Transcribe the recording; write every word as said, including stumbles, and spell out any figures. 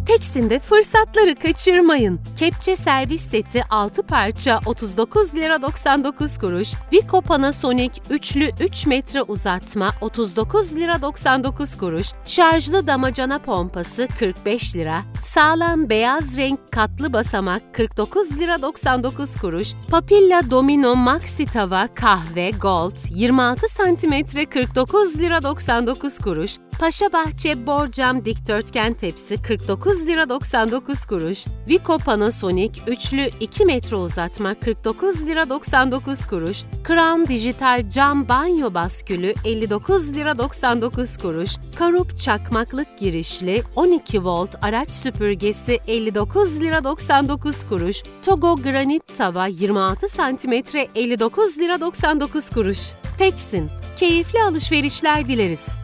Teksin'de fırsatları kaçırmayın. Kepçe servis seti altı parça otuz dokuz lira doksan dokuz kuruş. Vico Panasonic üçlü üç metre uzatma otuz dokuz lira doksan dokuz kuruş. Şarjlı damacana pompası kırk beş lira. Sağlam beyaz renk katlı basamak kırk dokuz lira doksan dokuz kuruş. Papilla Domino Maxi tava kahve gold yirmi altı santimetre kırk dokuz lira doksan dokuz kuruş. Paşabahçe borcam dikdörtgen tepsi kırk dokuz lira doksan dokuz kuruş. Vico Panasonic üçlü iki metre uzatma kırk dokuz lira doksan dokuz kuruş. Crown dijital cam banyo baskülü elli dokuz lira doksan dokuz kuruş. Karup çakmaklık girişli on iki volt araç süpürgesi elli dokuz lira doksan dokuz kuruş. Togo granit tava yirmi altı santimetre elli dokuz lira doksan dokuz kuruş. Teksin, keyifli alışverişler dileriz.